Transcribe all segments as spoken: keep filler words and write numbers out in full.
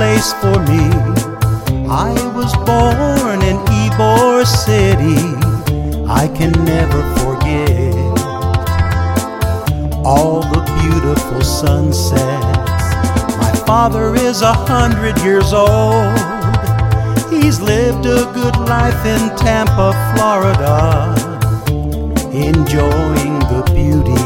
place for me. I was born in Ybor City. I can never forget all the beautiful sunsets. My father is a hundred years old. He's lived a good life in Tampa, Florida, enjoying the beauty.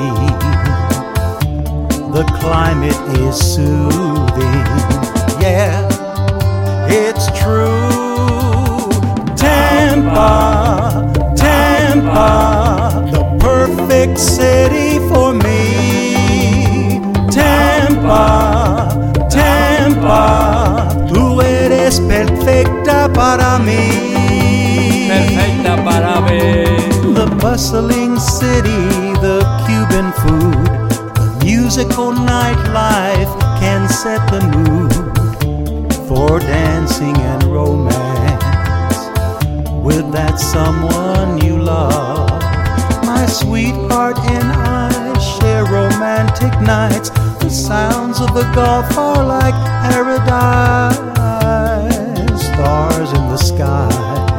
The climate is soothing. Yeah, it's true. Tampa, Tampa, the perfect city for me. Tampa, Tampa, tú eres perfecta para mí. Perfecta para mí. The bustling city, the Cuban food, the musical nightlife can set the mood for dancing and romance with that someone you love. My sweetheart and I share romantic nights. The sounds of the Gulf are like paradise. Stars in the sky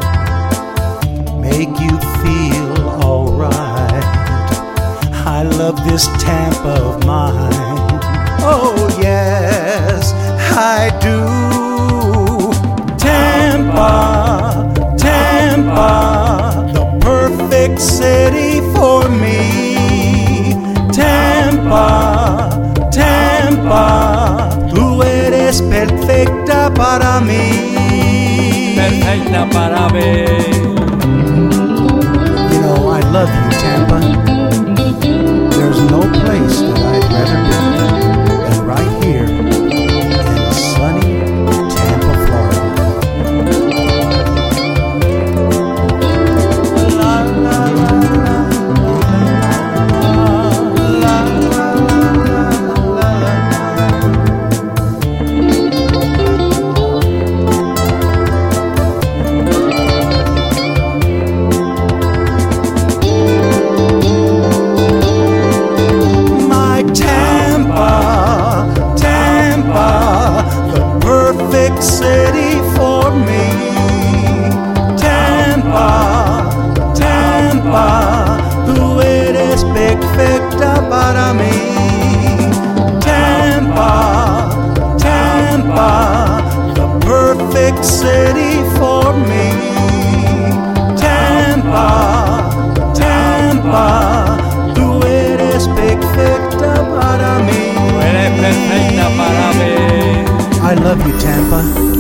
make you feel alright. I love this Tampa of mine. Oh yes, I do. Tampa, Tampa, the perfect city for me. Tampa, Tampa, tú eres perfecta para mí. Perfecta para mí. You know, I love you, Tampa. There's no place that I'd rather be than right here in sunny Tampa, Florida. La, la, la, la, la, la, la, city for me. Tampa, Tampa, tú eres perfecta para mí. Tampa, Tampa, the perfect city for me. Tampa, Tampa, tú eres perfecta para mí. Tú eres perfecta para mí. I love you, Tampa.